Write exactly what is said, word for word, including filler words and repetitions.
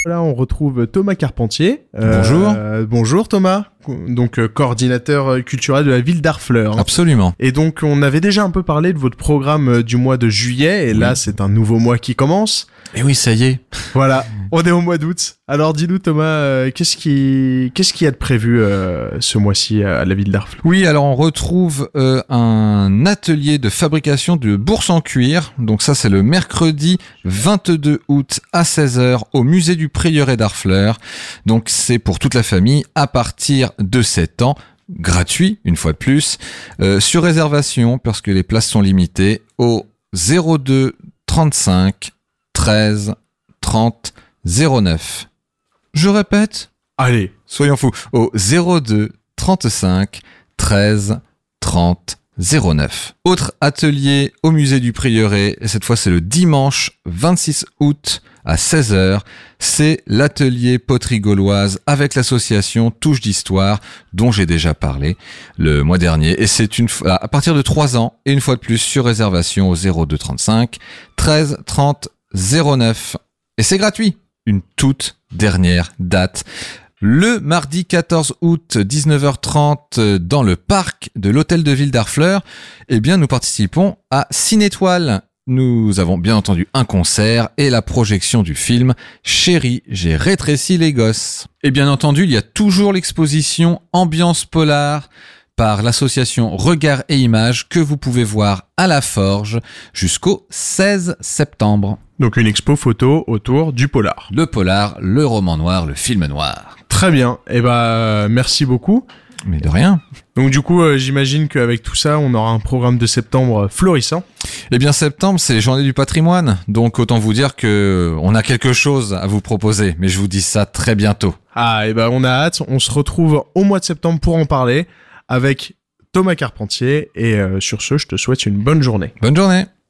Là, on retrouve Thomas Carpentier. Euh, bonjour. Bonjour Thomas. Donc euh, coordinateur culturel de la ville d'Harfleur. Absolument. Et donc on avait déjà un peu parlé de votre programme euh, du mois de juillet, et oui. Là c'est un nouveau mois qui commence. Et oui, ça y est. Voilà, on est au mois d'août. Alors dis-nous Thomas, euh, qu'est-ce qui qu'est-ce qu'il y a de prévu euh, ce mois-ci à la ville d'Harfleur? Oui, alors on retrouve euh, un atelier de fabrication de bourses en cuir. Donc ça c'est le mercredi vingt-deux août à seize heures au musée du Prieuré d'Harfleur. Donc c'est pour toute la famille à partir de sept ans, gratuit une fois de plus, euh, sur réservation parce que les places sont limitées au zéro deux trente-cinq treize trente zéro neuf. Je répète. Allez, soyons fous, au zéro deux trente-cinq treize trente zéro neuf. Autre atelier au musée du Prieuré, et cette fois c'est le dimanche vingt-six août à seize heures, c'est l'atelier poterie gauloise avec l'association Touche d'Histoire dont j'ai déjà parlé le mois dernier, et c'est une fois, à partir de trois ans et une fois de plus sur réservation au zéro deux trente-cinq treize trente zéro neuf, et c'est gratuit. Une toute dernière date. Le mardi quatorze août, dix-neuf heures trente, dans le parc de l'hôtel de ville d'Harfleur, eh bien, nous participons à Cinétoile. Nous avons bien entendu un concert et la projection du film « Chérie, j'ai rétréci les gosses ». Et bien entendu, il y a toujours l'exposition Ambiance Polar par l'association Regard et Images que vous pouvez voir à la Forge jusqu'au seize septembre. Donc une expo photo autour du polar. Le polar, le roman noir, le film noir. Très bien. Eh ben, euh, merci beaucoup. Mais de rien. Donc du coup, euh, j'imagine qu'avec tout ça, on aura un programme de septembre florissant. Eh bien, septembre, c'est Journée du patrimoine. Donc autant vous dire que on a quelque chose à vous proposer. Mais je vous dis ça très bientôt. Ah, et ben on a hâte. On se retrouve au mois de septembre pour en parler avec Thomas Carpentier. Et euh, sur ce, je te souhaite une bonne journée. Bonne journée.